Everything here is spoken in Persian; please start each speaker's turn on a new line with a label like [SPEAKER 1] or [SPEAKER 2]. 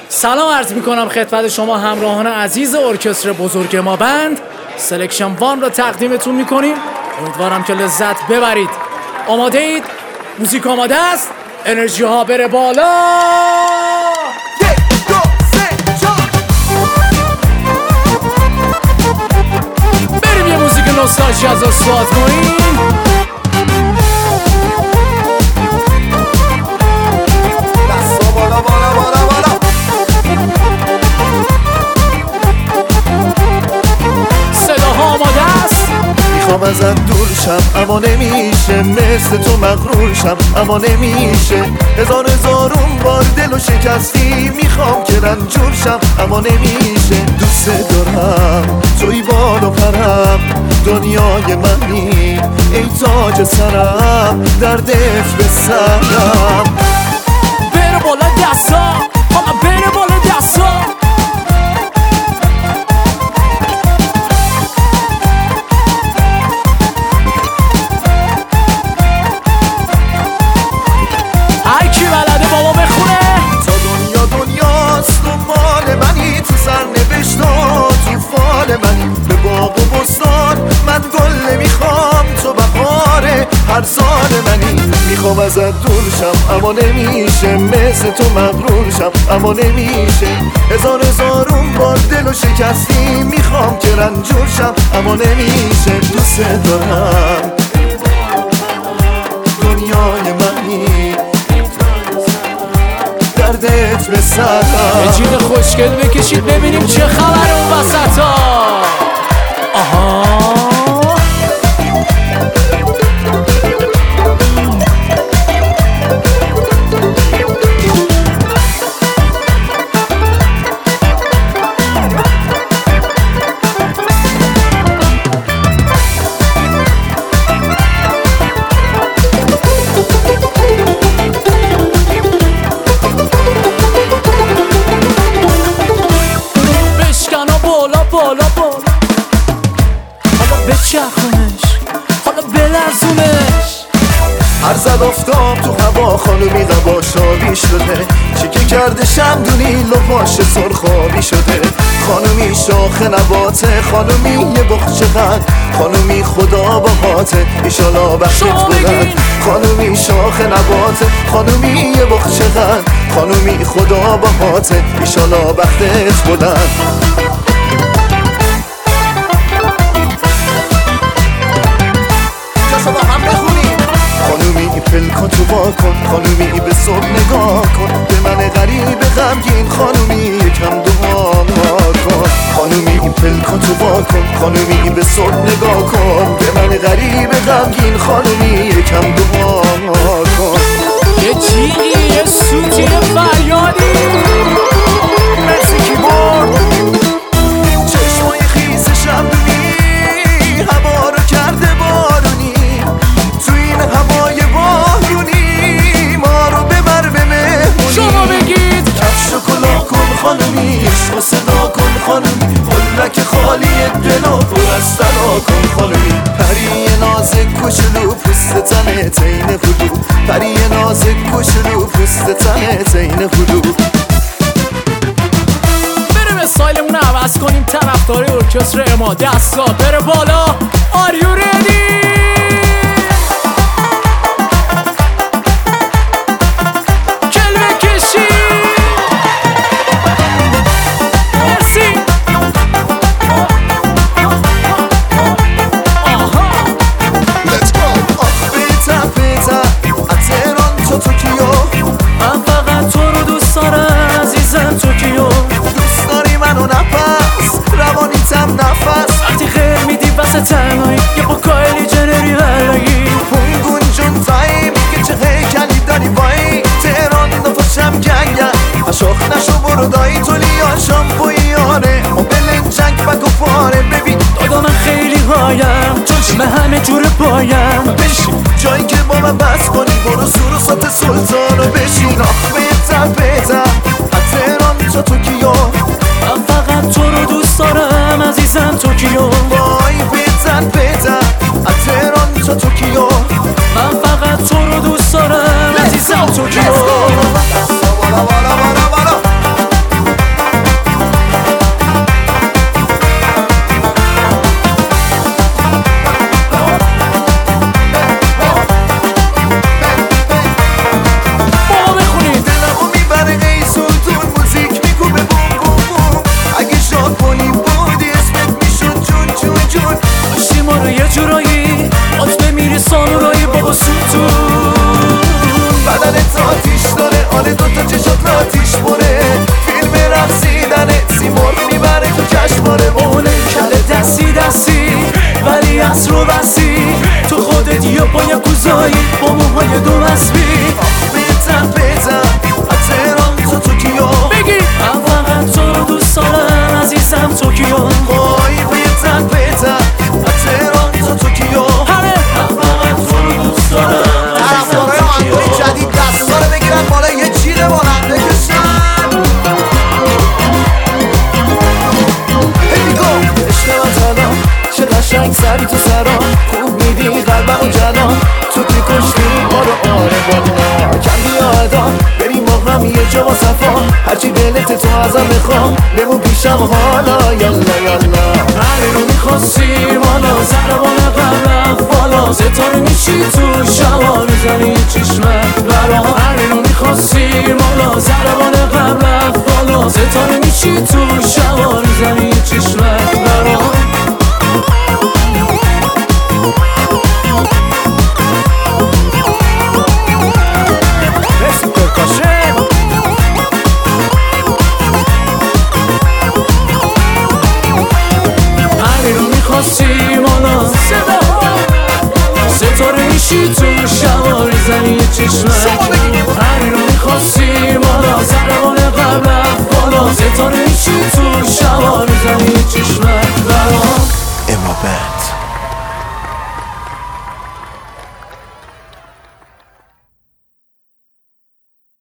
[SPEAKER 1] سلام عرض میکنم خدمت شما همراهان عزیز ارکستر بزرگ ما بند سلکشن وان را تقدیمتون میکنیم. امیدوارم که لذت ببرید. آماده اید؟ موزیک آماده است؟ انرژی ها بره بالا. بریم یه موزیک نوستالژی از اصوات کنیم.
[SPEAKER 2] میخوام ازت دور شم اما نمیشه، مثل تو مغرور شم اما نمیشه. هزار بار دل و شکستی، میخوام که رنجور شم اما نمیشه. دوست دارم توی بال و پرم، دنیای منی ای تاج سرم، دردت به سرم.
[SPEAKER 1] بره بالا دستا، آقا بره بالا دستا.
[SPEAKER 2] به باغ و بستان من گل نمیخوام، تو بهار هر سال منی. میخوام ازت دور شم اما نمیشه، مثل تو مغرور شم اما نمیشه. هزار بار دل و شکستی، میخوام که رنجور شم اما نمیشه. دوست دارم دنیای منی، دردت به سرم.
[SPEAKER 1] یه جیغ خوشگل بکشید ببینیم چه خبر اون وسطا. آها بالا حالا بچرخونش، حالا بلرزونش.
[SPEAKER 2] هر زد افتاب تو هوا خانومی قبا شابی شده، چیکه کرده شمدونی لباش سرخابی شده. خانومی شاخ نباته، خانومی یه بخچه قد، خانومی خدا باهاته ایشالا بختت بلند. خانومی شاخ نباته، خانومی یه بخچه قد، خانومی خدا باهاته ایشالا بختت بلند. پلکاتو با کن خانومی، به صبح نگاه کن، به من غریب غمگین خانومی یکم دعا کن. خانومی پلکاتو با کن خانومی، به صبح نگاه کن، به من غریب غمگین خانومی یکم دعا کن.
[SPEAKER 1] یه جیغی، یه سوتی، یه فریادی.
[SPEAKER 2] مرسی کیبورد. چشمای خیس شمدونی هوا رو کرده بارونی، تو این هوای بارونی ما رو ببر به مهمونی.
[SPEAKER 1] شما بگید
[SPEAKER 2] کفش و کلاه کن خانومی، عشق و صدا کن خانومی، قلک خالی دل و پر از طلا کن خانومی. پری نازک کوچولو پوست تنه تین هلو، پری نازک کوچولو پوست تنه تین هلو.
[SPEAKER 1] بریم استایلمون رو عوض کنیم. طرفدار ارکستر ما دستا بره بالا. Are you ready؟
[SPEAKER 2] تنهایی یه با کایلی جنری بلگی پونگون جون تایم که چه هیکلی داری بایی تهران نفاشم گنگه اشاخ نشو برو دایی تو لیا شامپویانه موبل جنگ و گفاره. ببین دادا من خیلی هایم چون من همه جور پایم. بشین جایی که با من بس کنی، برو سور و سات سلطانو بشین. آخ بهتر تهران تا توکیو، من فقط تو رو دوست دارم عزیزم توکیو. وای بزن از تهران تا توکیو، من فقط تو رو دوست دارم عزیزم توکیو. بالای دو اسبی بهتر تهران تا توکیو
[SPEAKER 1] بگی
[SPEAKER 2] من فقط تو رو دوست دارم عزیزم توکیو وای بهتر تهران تا توکیو
[SPEAKER 1] همه
[SPEAKER 2] من فقط تو رو دوست دارم عزیزم توکیو جدید دستا رو بگیرن بالا یه چیره با هم بکشن عشق من تنها چه قشنگ سری تو سرا خوب میدی قلبم و جنان تو که کشتی آره والا کم بیادا بریم با هم یه جا با صفا هرچی دلت تو ازم بخوام بمون پیشم حالا یالا همین رو میخواستی بالا زربان قلبم بالا ستاره میشی تو شما میزنی چشمت برام